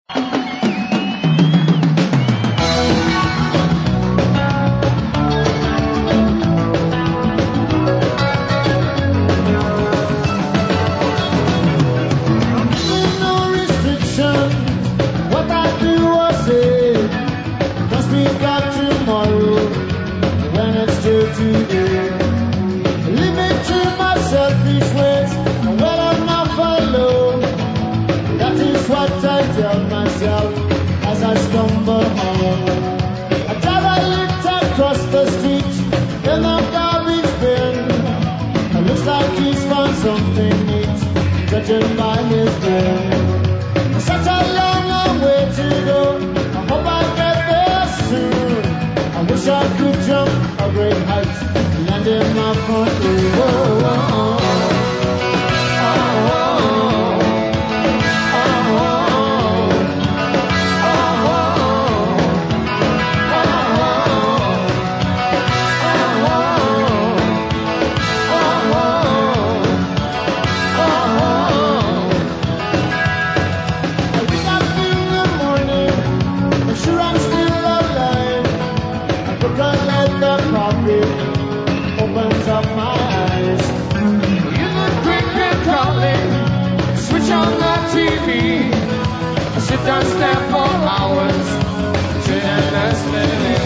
As I stumble home, I drive a little across the street in the garbage bin. It looks like he's found something neat, judging by his grin. Such a long, long way to go. I hope I get there soon. I wish I could jump a great height, land in my front room. Opens up my eyes. You look quick and crawling. Switch on the TV. I sit down, stare for hours. Sit and last minute.